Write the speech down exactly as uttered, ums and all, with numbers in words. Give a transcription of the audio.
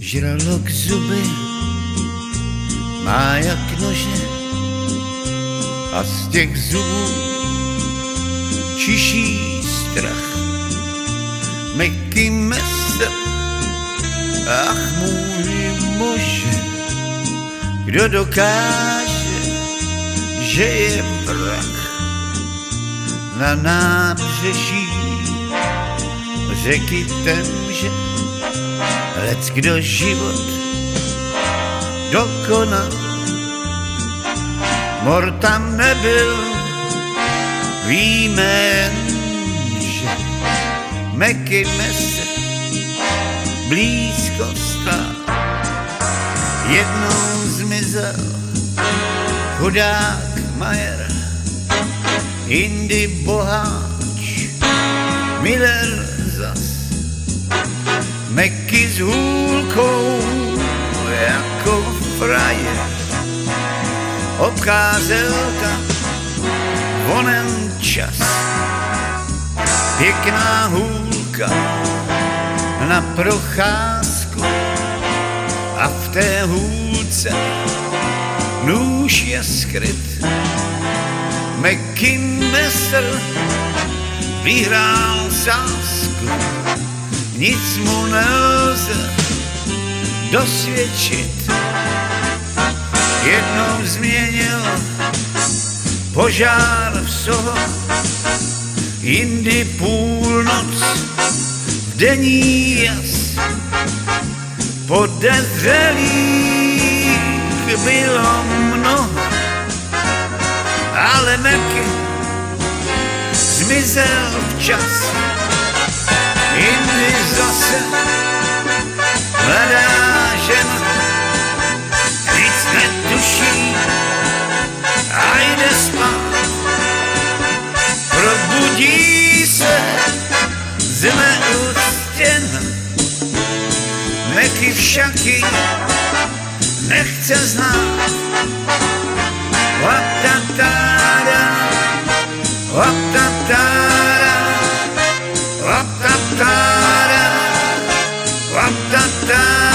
Žralok zuby má jak nože a z těch zubů čiší strach. Meky mese, ach můj muže, kdo dokáže, že je vrah. Na nábřeží řeky temže leckdo život dokonal. Mor tam nebyl, víme jen, že Meky mese blízko stál. Jednou zmizel chudák Majer, jindy boháč Miller zas. Meky s hůlkou jako frajer obcházel tam onen čas. Pěkná hůlka na procházku a v té hůlce nůž je skryt. Meky mese vyhrál sázku, nic mu nelze dosvědčit. Jednou změnil požár v Soho, jindy půlnoc v denní jas. Podezřelých bylo mnoho, ale Meky zmizel včas. Jindy zase mladá žena nic netuší a jde spát. Probudí se zneuctěna, Meky však ji nechce znát. Waptatára, waptatára, waptatára, waptatára.